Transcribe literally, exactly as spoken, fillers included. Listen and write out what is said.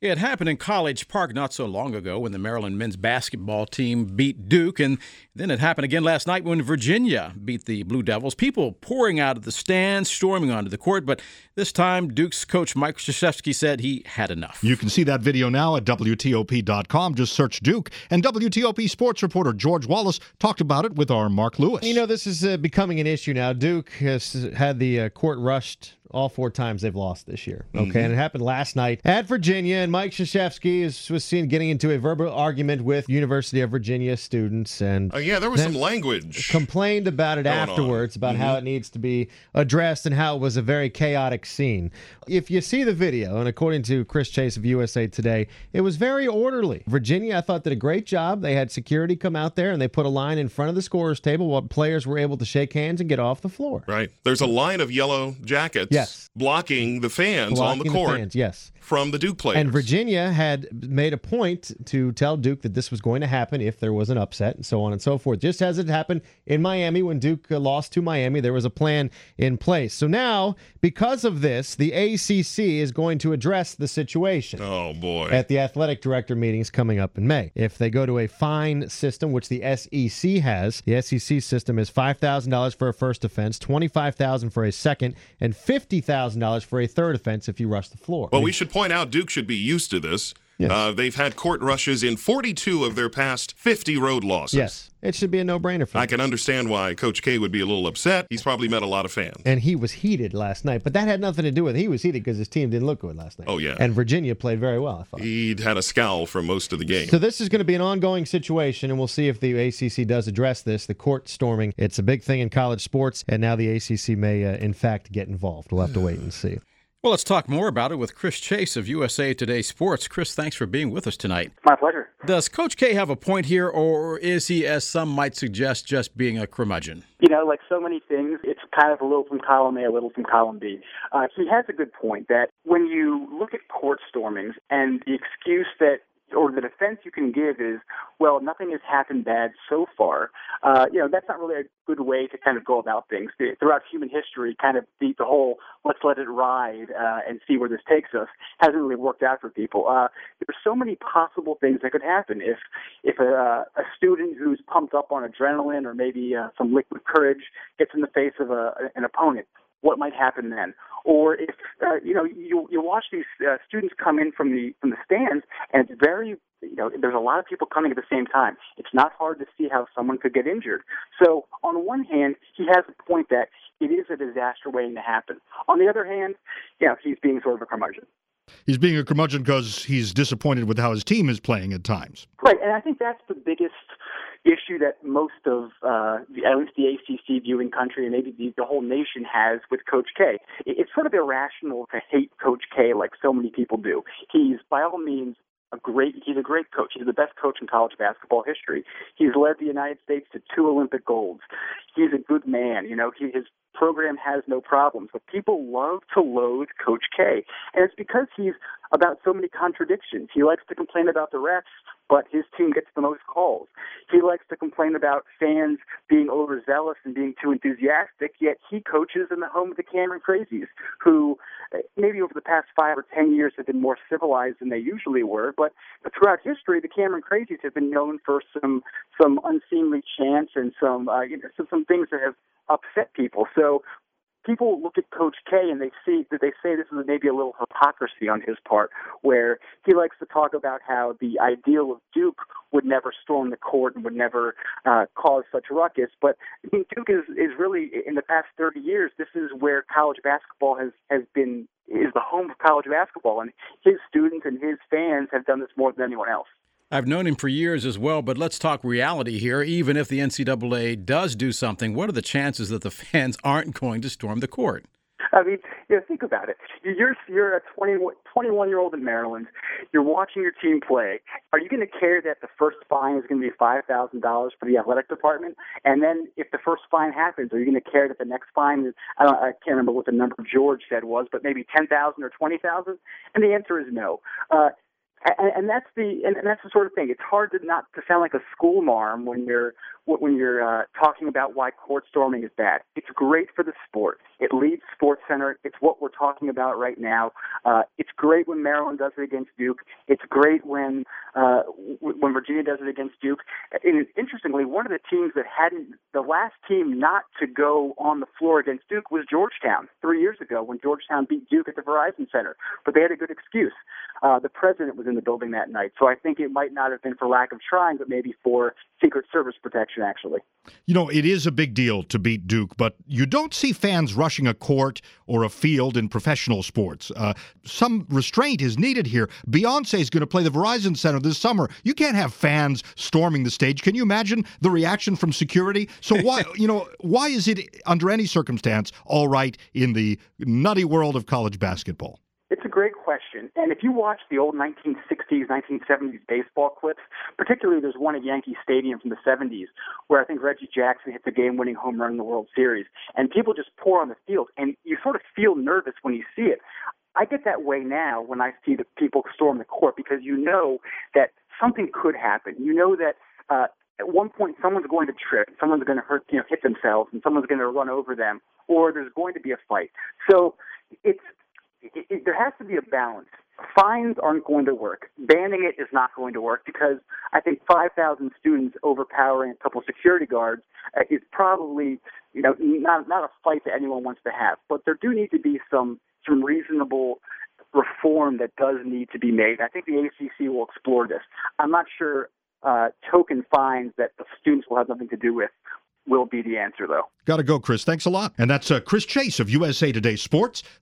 It happened in College Park not so long ago when the Maryland men's basketball team beat Duke, and then it happened again last night when Virginia beat the Blue Devils. People pouring out of the stands, storming onto the court, but this time Duke's coach Mike Krzyzewski said he had enough. You can see that video now at W T O P dot com. Just search Duke. And W T O P sports reporter George Wallace talked about it with our Mark Lewis. You know, this is uh, becoming an issue now. Duke has had the uh, court rushed all four times they've lost this year. Okay, mm-hmm. And it happened last night at Virginia, and Mike Krzyzewski is, was seen getting into a verbal argument with University of Virginia students, and uh, yeah, there was some language. Complained about it afterwards, on. about mm-hmm. how it needs to be addressed and how it was a very chaotic scene. If you see the video, and according to Chris Chase of U S A Today, it was very orderly. Virginia, I thought, did a great job. They had security come out there, and they put a line in front of the scorer's table while players were able to shake hands and get off the floor. Right. There's a line of yellow jackets. Yes. blocking the fans blocking on the court the fans, yes. from the Duke players. And Virginia had made a point to tell Duke that this was going to happen if there was an upset and so on and so forth. Just as it happened in Miami when Duke uh, lost to Miami, there was a plan in place. So now, because of this, the A C C is going to address the situation. Oh, boy. At the athletic director meetings coming up in May. If they go to a fine system, which the S E C has, the S E C system is five thousand dollars for a first offense, twenty-five thousand dollars for a second, and fifty thousand dollars for a third offense if you rush the floor. Well, we should point out Duke should be used to this. Yes. Uh, they've had court rushes in forty-two of their past fifty road losses. Yes, it should be a no-brainer for them. I can understand why Coach K would be a little upset. He's probably met a lot of fans. And he was heated last night, but that had nothing to do with it. He was heated because his team didn't look good last night. Oh, yeah. And Virginia played very well, I thought. He'd had a scowl for most of the game. So this is going to be an ongoing situation, and we'll see if the A C C does address this, the court storming. It's a big thing in college sports, and now the A C C may, uh, in fact, get involved. We'll have to wait and see. Well, let's talk more about it with Chris Chase of U S A Today Sports. Chris, thanks for being with us tonight. My pleasure. Does Coach K have a point here, or is he, as some might suggest, just being a curmudgeon? You know, like so many things, it's kind of a little from column A, a little from column B. Uh, he has a good point that when you look at court stormings and the excuse that or the defense you can give is, well, nothing has happened bad so far. Uh, you know, that's not really a good way to kind of go about things. Throughout human history, kind of the, the whole let's let it ride uh, and see where this takes us hasn't really worked out for people. Uh, there's so many possible things that could happen if if a, a student who's pumped up on adrenaline or maybe uh, some liquid courage gets in the face of a, an opponent. What might happen then? Or if uh, you know you you watch these uh, students come in from the from the stands, and it's very you know there's a lot of people coming at the same time. It's not hard to see how someone could get injured. So on one hand, he has a point that it is a disaster waiting to happen. On the other hand, you know, he's being sort of a curmudgeon. He's being a curmudgeon because he's disappointed with how his team is playing at times. Right, and I think that's the biggest issue that most of, uh, the, at least the A C C viewing country and maybe the, the whole nation has with Coach K. It, it's sort of irrational to hate Coach K like so many people do. He's, by all means, a great, he's a great coach. He's the best coach in college basketball history. He's led the United States to two Olympic golds. He's a good man. You know, he, his program has no problems, but people love to loathe Coach K. And it's because he's about so many contradictions. He likes to complain about the refs, but his team gets the most calls. He likes to complain about fans being overzealous and being too enthusiastic, yet he coaches in the home of the Cameron Crazies, who maybe over the past five or ten years have been more civilized than they usually were, but throughout history, the Cameron Crazies have been known for some some unseemly chants and some, uh, you know, some, some things that have upset people. So people look at Coach K and they see that they say this is maybe a little hypocrisy on his part, where he likes to talk about how the ideal of Duke would never storm the court and would never uh, cause such ruckus. But I mean, Duke is, is really, in the past thirty years, this is where college basketball has, has been, is the home of college basketball. And his students and his fans have done this more than anyone else. I've known him for years as well, but let's talk reality here. Even if the N C double A does do something, what are the chances that the fans aren't going to storm the court? I mean, you know, think about it. You're you're a twenty, twenty-one-year-old in Maryland. You're watching your team play. Are you going to care that the first fine is going to be five thousand dollars for the athletic department? And then if the first fine happens, are you going to care that the next fine is, I, don't, I can't remember what the number George said was, but maybe ten thousand dollars or twenty thousand dollars? And the answer is no. Uh, And, and that's the and that's the sort of thing. It's hard to not to sound like a school marm when you're when you're uh, talking about why court storming is bad. It's great for the sport. It leads SportsCenter. It's what we're talking about right now. Uh, it's great when Maryland does it against Duke. It's great when uh, when Virginia does it against Duke. And interestingly, one of the teams that hadn't, the last team not to go on the floor against Duke was Georgetown three years ago when Georgetown beat Duke at the Verizon Center. But they had a good excuse. Uh, the president was in the building that night, so I think it might not have been for lack of trying, but maybe for Secret Service protection, actually. You know, it is a big deal to beat Duke, but you don't see fans rushing a court or a field in professional sports. Uh, some restraint is needed here. Beyonce is going to play the Verizon Center this summer. You can't have fans storming the stage. Can you imagine the reaction from security? So why, you know, why is it under any circumstance all right in the nutty world of college basketball? It's a great question. And if you watch the old nineteen sixties, nineteen seventies baseball clips, particularly there's one at Yankee Stadium from the seventies where I think Reggie Jackson hit the game-winning home run in the World Series, and people just pour on the field, and you sort of feel nervous when you see it. I get that way now when I see the people storm the court because you know that something could happen. You know that uh, at one point someone's going to trip, someone's going to hurt, you know, hit themselves, and someone's going to run over them, or there's going to be a fight. So it's It, it, there has to be a balance. Fines aren't going to work. Banning it is not going to work because I think five thousand students overpowering a couple of security guards uh, is probably, you know, not not a fight that anyone wants to have. But there do need to be some some reasonable reform that does need to be made. I think the A C C will explore this. I'm not sure uh, token fines that the students will have nothing to do with will be the answer, though. Got to go, Chris. Thanks a lot. And that's uh, Chris Chase of U S A Today Sports.